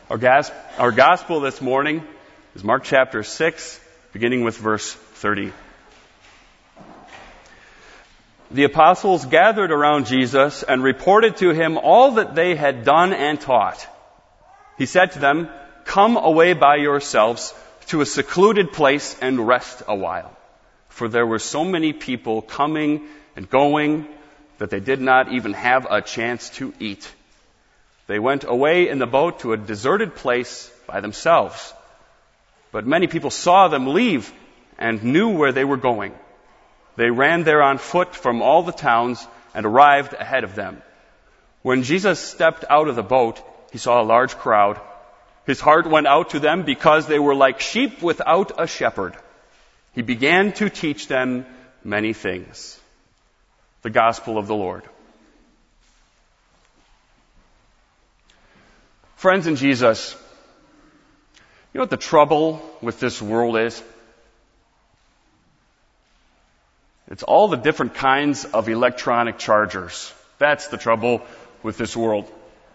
Our gospel this morning is Mark chapter 6, beginning with verse 30. The apostles gathered around Jesus and reported to him all that they had done and taught. He said to them, "Come away by yourselves to a secluded place and rest a while." For there were so many people coming and going that they did not even have a chance to eat. They went away in the boat to a deserted place by themselves. But many people saw them leave and knew where they were going. They ran there on foot from all the towns and arrived ahead of them. When Jesus stepped out of the boat, he saw a large crowd. His heart went out to them because they were like sheep without a shepherd. He began to teach them many things. The Gospel of the Lord. Friends in Jesus, you know what the trouble with this world is? It's all the different kinds of electronic chargers. That's the trouble with this world.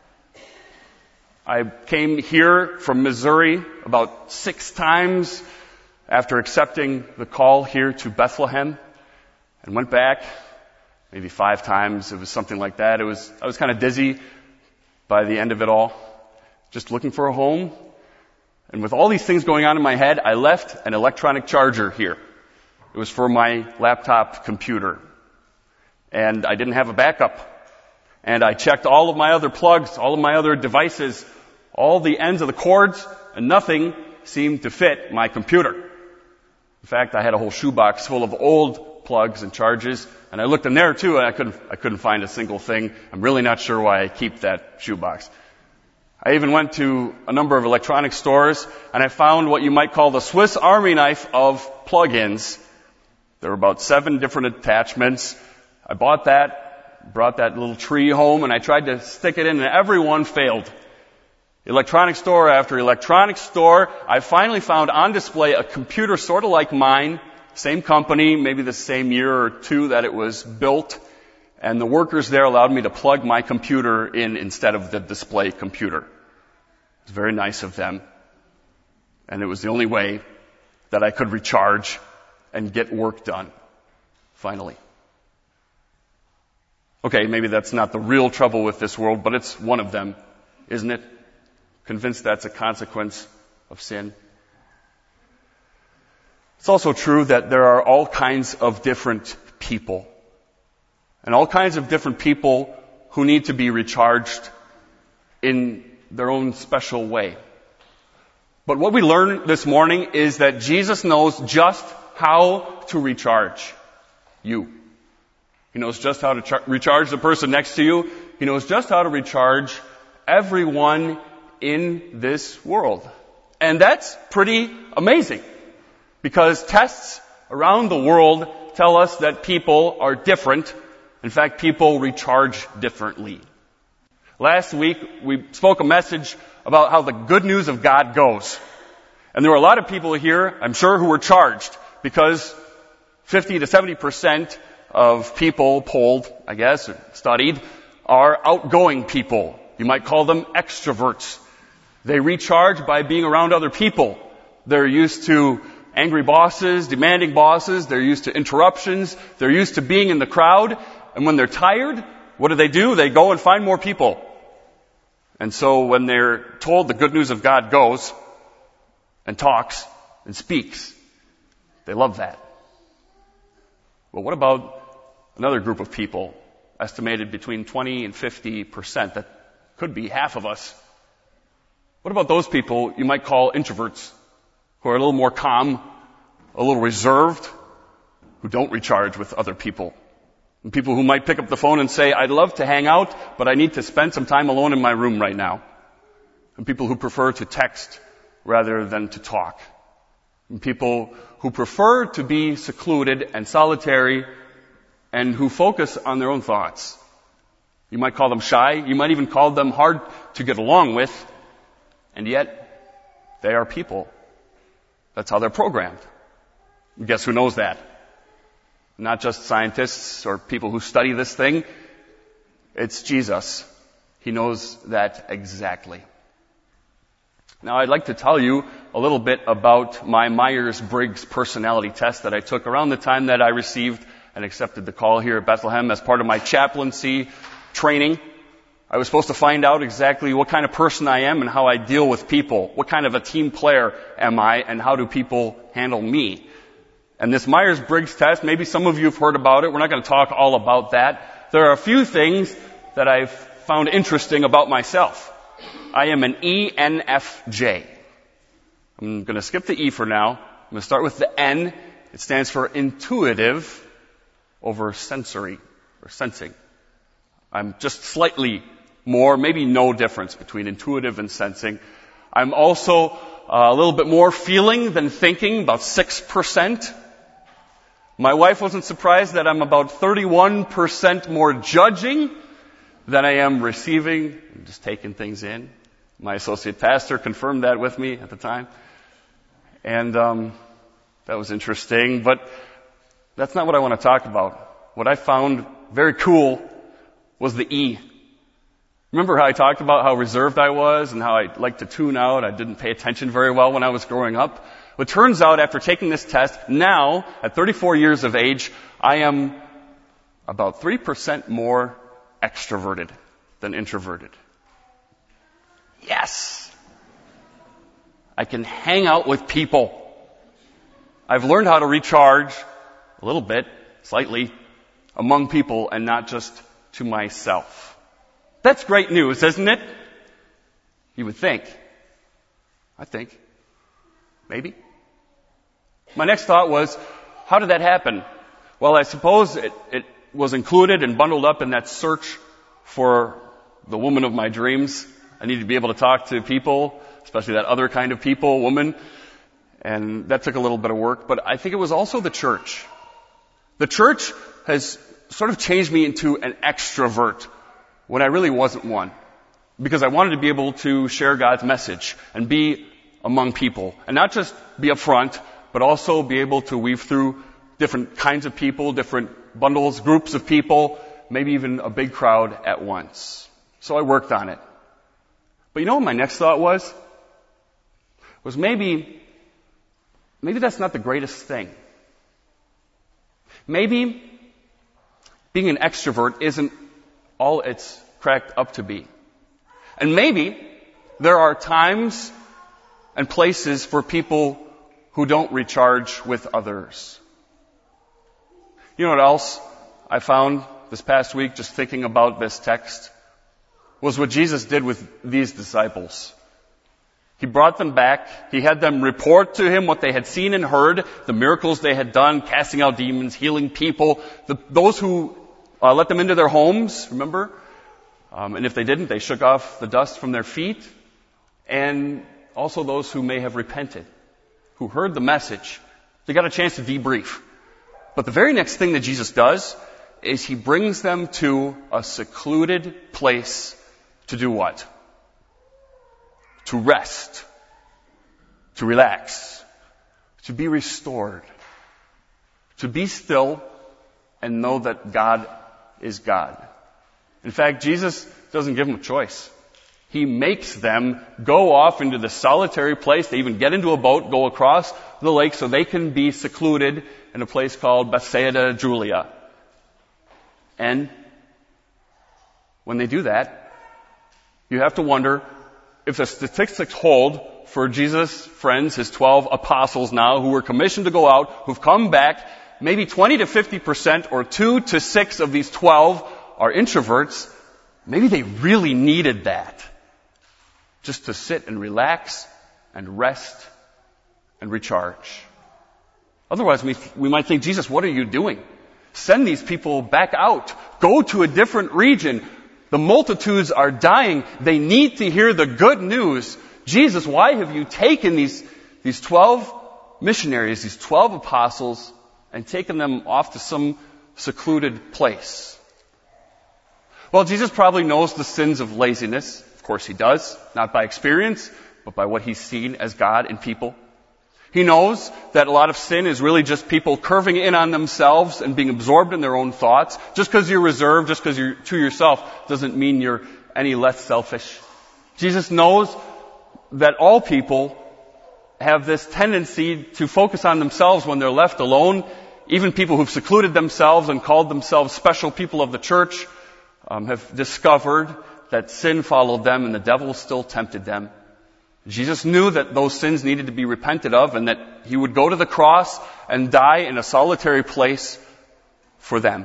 I came here from Missouri about 6 times after accepting the call here to Bethlehem and went back maybe 5 times. It was something like that. I was kind of dizzy by the end of it all, just looking for a home. And with all these things going on in my head, I left an electronic charger here. It was for my laptop computer. And I didn't have a backup. And I checked all of my other plugs, all of my other devices, all the ends of the cords, and nothing seemed to fit my computer. In fact, I had a whole shoebox full of old plugs and charges, and I looked in there too, and I couldn't find a single thing. I'm really not sure why I keep that shoebox. I even went to a number of electronic stores, and I found what you might call the Swiss Army knife of plug-ins. There were about 7 different attachments. I bought that, brought that little tree home, and I tried to stick it in, and every one failed. Electronic store after electronic store, I finally found on display a computer sort of like mine, same company, maybe the same year or 2 that it was built, and the workers there allowed me to plug my computer in instead of the display computer. It was very nice of them, and it was the only way that I could recharge and get work done, finally. Okay, maybe that's not the real trouble with this world, but it's one of them, isn't it? Convinced that's a consequence of sin. It's also true that there are all kinds of different people, and all kinds of different people who need to be recharged in their own special way. But what we learn this morning is that Jesus knows just how to recharge you. He knows just how to recharge the person next to you. He knows just how to recharge everyone in this world. And that's pretty amazing, because tests around the world tell us that people are different. In fact, people recharge differently. Last week, we spoke a message about how the good news of God goes. And there were a lot of people here, I'm sure, who were charged, because 50 to 70% of people polled, I guess, or studied, are outgoing people. You might call them extroverts. They recharge by being around other people. They're used to angry bosses, demanding bosses. They're used to interruptions. They're used to being in the crowd. And when they're tired, what do? They go and find more people. And so when they're told the good news of God goes and talks and speaks, they love that. Well, what about another group of people, estimated between 20 and 50%, that could be half of us? What about those people you might call introverts, who are a little more calm, a little reserved, who don't recharge with other people? And people who might pick up the phone and say, "I'd love to hang out, but I need to spend some time alone in my room right now." And people who prefer to text rather than to talk. And people who prefer to be secluded and solitary and who focus on their own thoughts. You might call them shy. You might even call them hard to get along with. And yet, they are people. That's how they're programmed. And guess who knows that? Not just scientists or people who study this thing. It's Jesus. He knows that exactly. Now, I'd like to tell you a little bit about my Myers-Briggs personality test that I took around the time that I received and accepted the call here at Bethlehem as part of my chaplaincy training. I was supposed to find out exactly what kind of person I am and how I deal with people. What kind of a team player am I, and how do people handle me? And this Myers-Briggs test, maybe some of you have heard about it. We're not going to talk all about that. There are a few things that I've found interesting about myself. I am an ENFJ. I'm going to skip the E for now. I'm going to start with the N. It stands for intuitive over sensory or sensing. I'm just slightly more, maybe no difference between intuitive and sensing. I'm also a little bit more feeling than thinking, about 6%. My wife wasn't surprised that I'm about 31% more judging than I am receiving, just taking things in. My associate pastor confirmed that with me at the time. And that was interesting, but that's not what I want to talk about. What I found very cool was the E. Remember how I talked about how reserved I was and how I liked to tune out? I didn't pay attention very well when I was growing up. Well, it turns out after taking this test, now, at 34 years of age, I am about 3% more extroverted than introverted. Yes! I can hang out with people. I've learned how to recharge a little bit, slightly, among people and not just to myself. That's great news, isn't it? You would think. I think. Maybe. My next thought was, how did that happen? Well, I suppose it was included and bundled up in that search for the woman of my dreams. I needed to be able to talk to people, especially that other kind of people, woman. And that took a little bit of work. But I think it was also the church. The church has sort of changed me into an extrovert when I really wasn't one. Because I wanted to be able to share God's message and be among people. And not just be up front, but also be able to weave through different kinds of people, different bundles, groups of people, maybe even a big crowd at once. So I worked on it. But you know what my next thought was? Was maybe that's not the greatest thing. Maybe being an extrovert isn't all it's cracked up to be. And maybe there are times and places for people who don't recharge with others. You know what else I found this past week just thinking about this text? Was what Jesus did with these disciples. He brought them back. He had them report to him what they had seen and heard, the miracles they had done, casting out demons, healing people, those who let them into their homes, remember? And if they didn't, they shook off the dust from their feet. And also those who may have repented, who heard the message. They got a chance to debrief. But the very next thing that Jesus does is he brings them to a secluded place to do what? To rest, to relax, to be restored, to be still and know that God is God. In fact, Jesus doesn't give them a choice. He makes them go off into the solitary place. They even get into a boat, go across the lake so they can be secluded in a place called Bethsaida Julia. And when they do that, you have to wonder if the statistics hold for Jesus' friends, his 12 apostles now, who were commissioned to go out, who've come back, maybe 20 to 50% or 2 to 6 of these 12 are introverts. Maybe they really needed that. Just to sit and relax and rest and recharge. Otherwise, we might think, Jesus, what are you doing? Send these people back out. Go to a different region. The multitudes are dying. They need to hear the good news. Jesus, why have you taken these 12 missionaries, these 12 apostles, and taken them off to some secluded place? Well, Jesus probably knows the sins of laziness. Of course he does. Not by experience, but by what he's seen as God in people. He knows that a lot of sin is really just people curving in on themselves and being absorbed in their own thoughts. Just because you're reserved, just because you're to yourself, doesn't mean you're any less selfish. Jesus knows that all people have this tendency to focus on themselves when they're left alone. Even people who've secluded themselves and called themselves special people of the church have discovered that sin followed them and the devil still tempted them. Jesus knew that those sins needed to be repented of and that he would go to the cross and die in a solitary place for them.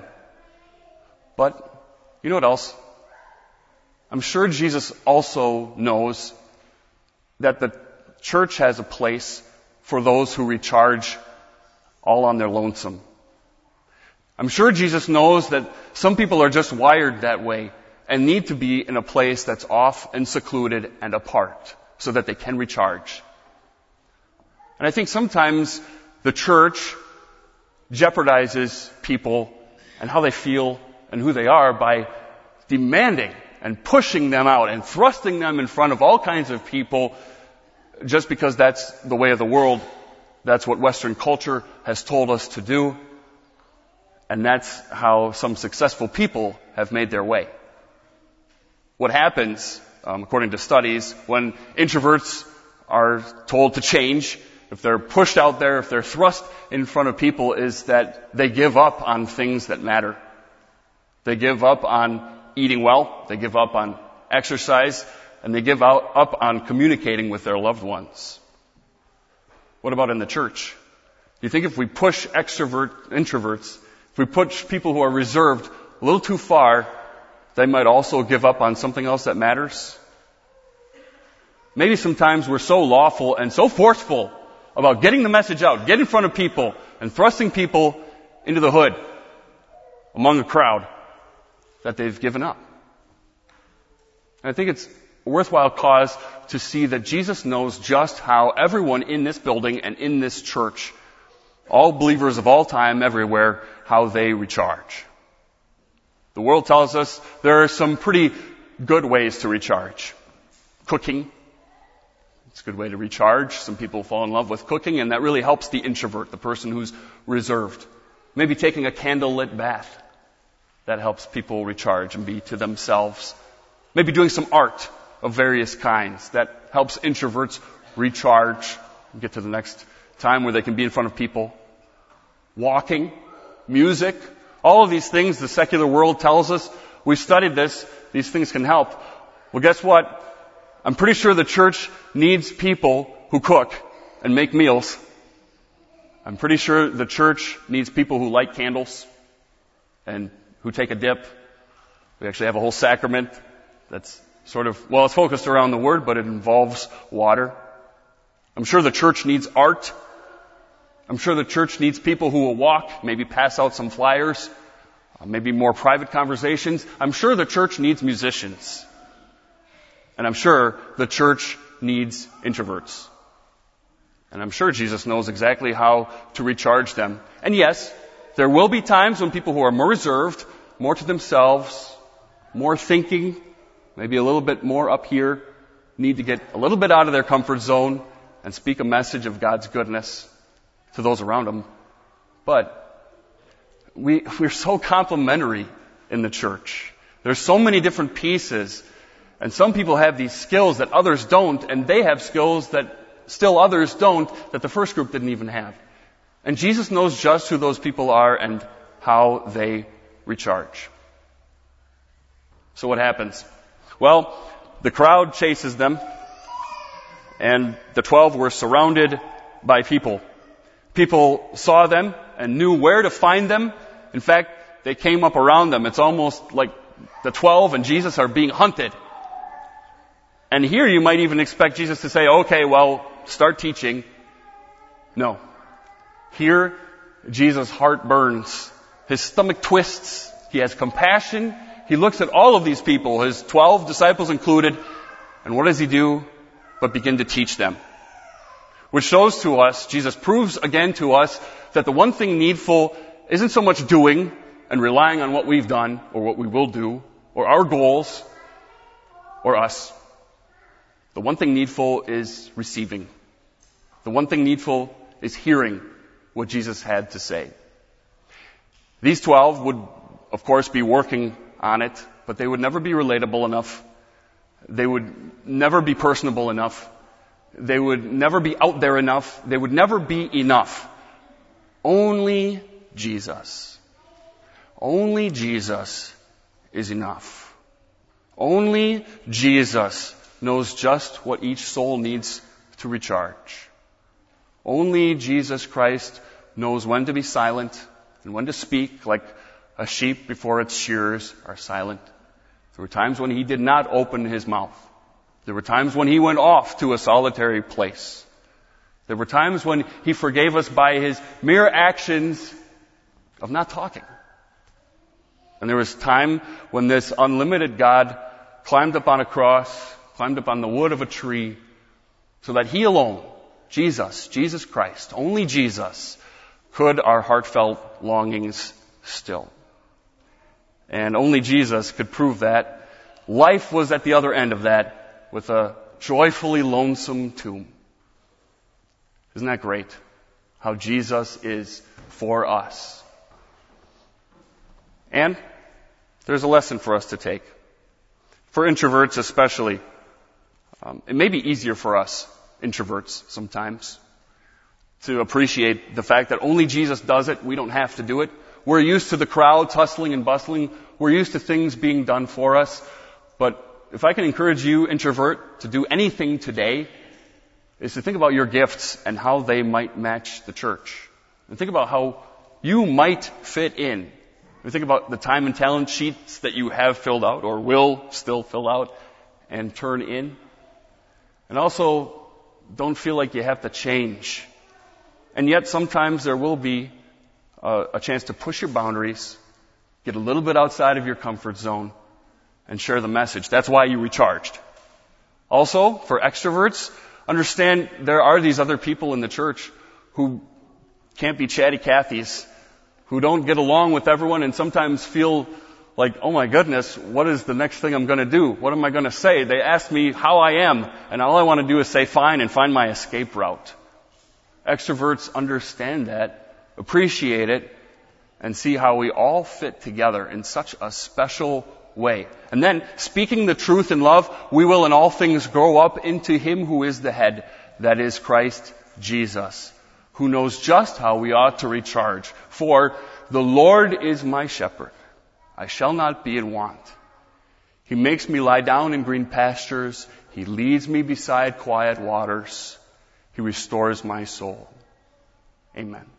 But you know what else? I'm sure Jesus also knows that the church has a place for those who recharge all on their lonesome. I'm sure Jesus knows that some people are just wired that way and need to be in a place that's off and secluded and apart so that they can recharge. And I think sometimes the church jeopardizes people and how they feel and who they are by demanding and pushing them out and thrusting them in front of all kinds of people just because that's the way of the world. That's what Western culture has told us to do. And that's how some successful people have made their way. What happens, according to studies, when introverts are told to change, if they're pushed out there, if they're thrust in front of people, is that they give up on things that matter. They give up on eating well, they give up on exercise, and they give up on communicating with their loved ones. What about in the church? Do you think if we push introverts, if we push people who are reserved a little too far, they might also give up on something else that matters? Maybe sometimes we're so lawful and so forceful about getting the message out, get in front of people, and thrusting people into the hood among a crowd that they've given up. And I think it's a worthwhile cause to see that Jesus knows just how everyone in this building and in this church, all believers of all time, everywhere, how they recharge. The world tells us there are some pretty good ways to recharge. Cooking. It's a good way to recharge. Some people fall in love with cooking, and that really helps the introvert, the person who's reserved. Maybe taking a candlelit bath. That helps people recharge and be to themselves. Maybe doing some art of various kinds. That helps introverts recharge and get to the next time where they can be in front of people. Walking, music, all of these things the secular world tells us. We've studied this. These things can help. Well, guess what? I'm pretty sure the church needs people who cook and make meals. I'm pretty sure the church needs people who light candles and who take a dip. We actually have a whole sacrament that's sort of, well, it's focused around the word, but it involves water. I'm sure the church needs art. I'm sure the church needs people who will walk, maybe pass out some flyers, maybe more private conversations. I'm sure the church needs musicians. And I'm sure the church needs introverts. And I'm sure Jesus knows exactly how to recharge them. And yes, there will be times when people who are more reserved, more to themselves, more thinking, maybe a little bit more up here, need to get a little bit out of their comfort zone and speak a message of God's goodness to those around them. But we're so complementary in the church. There's so many different pieces. And some people have these skills that others don't, and they have skills that still others don't, that the first group didn't even have. And Jesus knows just who those people are and how they recharge. So what happens? Well, the crowd chases them, and the 12 were surrounded by people. People saw them and knew where to find them. In fact, they came up around them. It's almost like the 12 and Jesus are being hunted. And here you might even expect Jesus to say, okay, well, start teaching. No. Here, Jesus' heart burns. His stomach twists. He has compassion. He looks at all of these people, his 12 disciples included, and what does he do but begin to teach them? Which shows to us, Jesus proves again to us, that the one thing needful isn't so much doing and relying on what we've done or what we will do or our goals or us. The one thing needful is receiving. The one thing needful is hearing what Jesus had to say. These 12 would, of course, be working on it, but they would never be relatable enough. They would never be personable enough. They would never be out there enough. They would never be enough. Only Jesus. Only Jesus is enough. Only Jesus knows just what each soul needs to recharge. Only Jesus Christ knows when to be silent and when to speak, like a sheep before its shearers are silent. There were times when he did not open his mouth. There were times when he went off to a solitary place. There were times when he forgave us by his mere actions of not talking. And there was time when this unlimited God climbed up on a cross, climbed up on the wood of a tree, so that he alone, Jesus Christ, only Jesus, could our heartfelt longings still. And only Jesus could prove that. Life was at the other end of that, with a joyfully lonesome tomb. Isn't that great? How Jesus is for us. And there's a lesson for us to take. For introverts especially, it may be easier for us, introverts, sometimes, to appreciate the fact that only Jesus does it. We don't have to do it. We're used to the crowds hustling and bustling. We're used to things being done for us. But if I can encourage you, introvert, to do anything today, is to think about your gifts and how they might match the church. And think about how you might fit in. And think about the time and talent sheets that you have filled out or will still fill out and turn in. And also, don't feel like you have to change. And yet sometimes there will be a chance to push your boundaries, get a little bit outside of your comfort zone, and share the message. That's why you recharged. Also, for extroverts, understand there are these other people in the church who can't be chatty Cathys, who don't get along with everyone and sometimes feel like, oh my goodness, what is the next thing I'm going to do? What am I going to say? They ask me how I am, and all I want to do is say fine and find my escape route. Extroverts understand that, appreciate it, and see how we all fit together in such a special way. And then, speaking the truth in love, we will in all things grow up into him who is the head, that is Christ Jesus, who knows just how we ought to recharge. For the Lord is my shepherd. I shall not be in want. He makes me lie down in green pastures. He leads me beside quiet waters. He restores my soul. Amen.